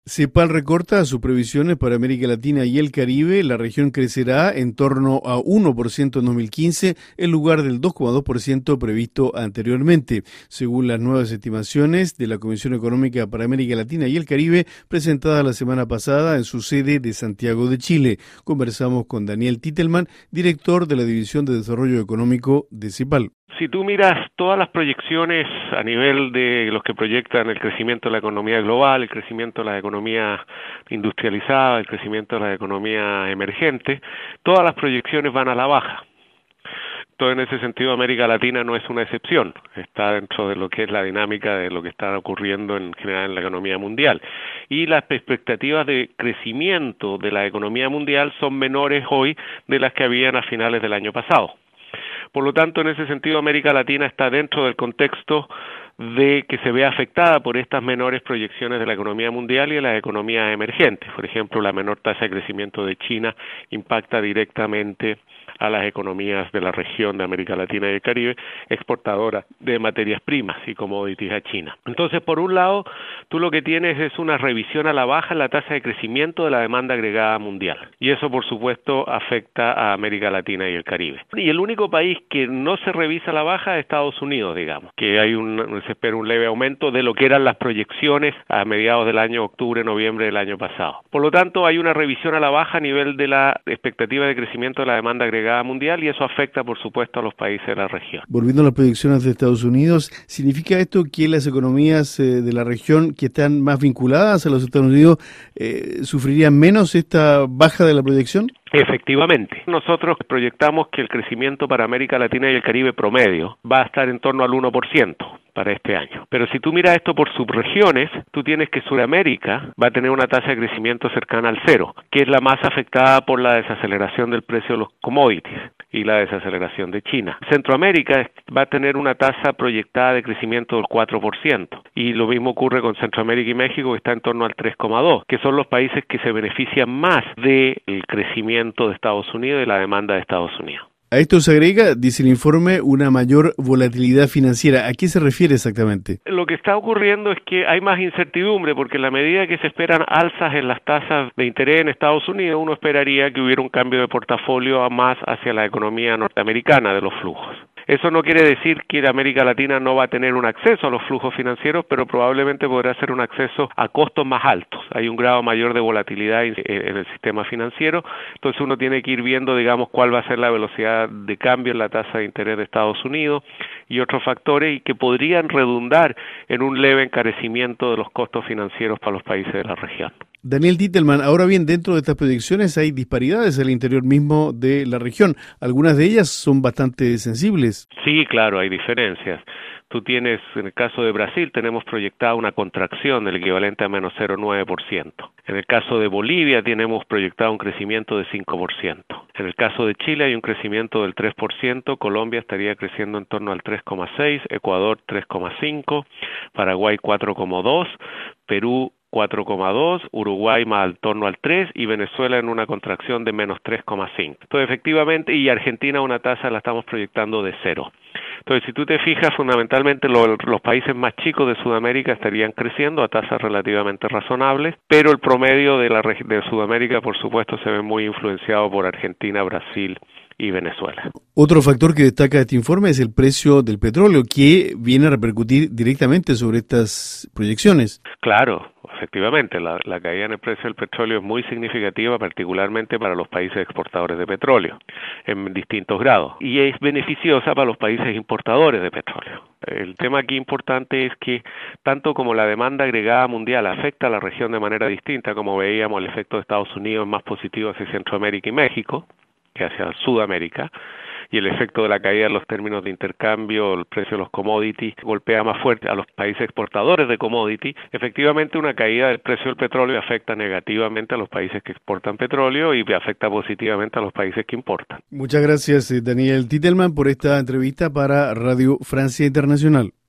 CEPAL recorta sus previsiones para América Latina y el Caribe. La región crecerá en torno a 1% en 2015, en lugar del 2,2% previsto anteriormente, según las nuevas estimaciones de la Comisión Económica para América Latina y el Caribe, presentadas la semana pasada en su sede de Santiago de Chile. Conversamos con Daniel Titelman, director de la División de Desarrollo Económico de CEPAL. Si tú miras todas las proyecciones a nivel de los que proyectan el crecimiento de la economía global, el crecimiento de la economía industrializada, el crecimiento de la economía emergente, todas las proyecciones van a la baja. Entonces, en ese sentido, América Latina no es una excepción, está dentro de lo que es la dinámica de lo que está ocurriendo en general en la economía mundial. Y las expectativas de crecimiento de la economía mundial son menores hoy de las que habían a finales del año pasado. Por lo tanto, en ese sentido, América Latina está dentro del contexto de que se ve afectada por estas menores proyecciones de la economía mundial y de las economías emergentes. Por ejemplo, la menor tasa de crecimiento de China impacta directamente a las economías de la región de América Latina y el Caribe, exportadoras de materias primas y commodities a China. Entonces, por un lado, tú lo que tienes es una revisión a la baja en la tasa de crecimiento de la demanda agregada mundial. Y eso, por supuesto, afecta a América Latina y el Caribe. Y el único país que no se revisa a la baja es Estados Unidos, digamos, que se espera un leve aumento de lo que eran las proyecciones a mediados del año octubre, noviembre del año pasado. Por lo tanto, hay una revisión a la baja a nivel de la expectativa de crecimiento de la demanda agregada mundial y eso afecta, por supuesto, a los países de la región. Volviendo a las proyecciones de Estados Unidos, ¿significa esto que las economías de la región que están más vinculadas a los Estados Unidos sufrirían menos esta baja de la proyección? Efectivamente. Nosotros proyectamos que el crecimiento para América Latina y el Caribe promedio va a estar en torno al 1% para este año. Pero si tú miras esto por subregiones, tú tienes que Sudamérica va a tener una tasa de crecimiento cercana al 0, que es la más afectada por la desaceleración del precio de los commodities y la desaceleración de China. Centroamérica va a tener una tasa proyectada de crecimiento del 4%, y lo mismo ocurre con Centroamérica y México, que está en torno al 3,2%, que son los países que se benefician más del crecimiento de Estados Unidos y la demanda de Estados Unidos. A esto se agrega, dice el informe, una mayor volatilidad financiera. ¿A qué se refiere exactamente? Lo que está ocurriendo es que hay más incertidumbre, porque en la medida que se esperan alzas en las tasas de interés en Estados Unidos, uno esperaría que hubiera un cambio de portafolio más hacia la economía norteamericana de los flujos. Eso no quiere decir que América Latina no va a tener un acceso a los flujos financieros, pero probablemente podrá ser un acceso a costos más altos. Hay un grado mayor de volatilidad en el sistema financiero, entonces uno tiene que ir viendo, digamos, cuál va a ser la velocidad de cambio en la tasa de interés de Estados Unidos y otros factores, y que podrían redundar en un leve encarecimiento de los costos financieros para los países de la región. Daniel Titelman, ahora bien, dentro de estas proyecciones hay disparidades al interior mismo de la región. Algunas de ellas son bastante sensibles. Sí, claro, hay diferencias. Tú tienes, en el caso de Brasil, tenemos proyectada una contracción del equivalente a menos 0,9%. En el caso de Bolivia, tenemos proyectado un crecimiento de 5%. En el caso de Chile hay un crecimiento del 3%, Colombia estaría creciendo en torno al 3,6%, Ecuador 3,5%, Paraguay 4,2%, Perú 4,2%, Uruguay más al torno al 3% y Venezuela en una contracción de menos 3,5%. Entonces, efectivamente, y Argentina una tasa la estamos proyectando de 0%. Entonces, si tú te fijas, fundamentalmente los países más chicos de Sudamérica estarían creciendo a tasas relativamente razonables, pero el promedio de Sudamérica, por supuesto, se ve muy influenciado por Argentina, Brasil y Venezuela. Otro factor que destaca este informe es el precio del petróleo, que viene a repercutir directamente sobre estas proyecciones. Claro, efectivamente, la caída en el precio del petróleo es muy significativa, particularmente para los países exportadores de petróleo, en distintos grados, y es beneficiosa para los países importadores de petróleo. El tema aquí importante es que, tanto como la demanda agregada mundial afecta a la región de manera distinta, como veíamos, el efecto de Estados Unidos es más positivo hacia Centroamérica y México que hacia Sudamérica, y el efecto de la caída en los términos de intercambio, el precio de los commodities, golpea más fuerte a los países exportadores de commodities. Efectivamente, una caída del precio del petróleo afecta negativamente a los países que exportan petróleo y afecta positivamente a los países que importan. Muchas gracias, Daniel Titelman, por esta entrevista para Radio Francia Internacional.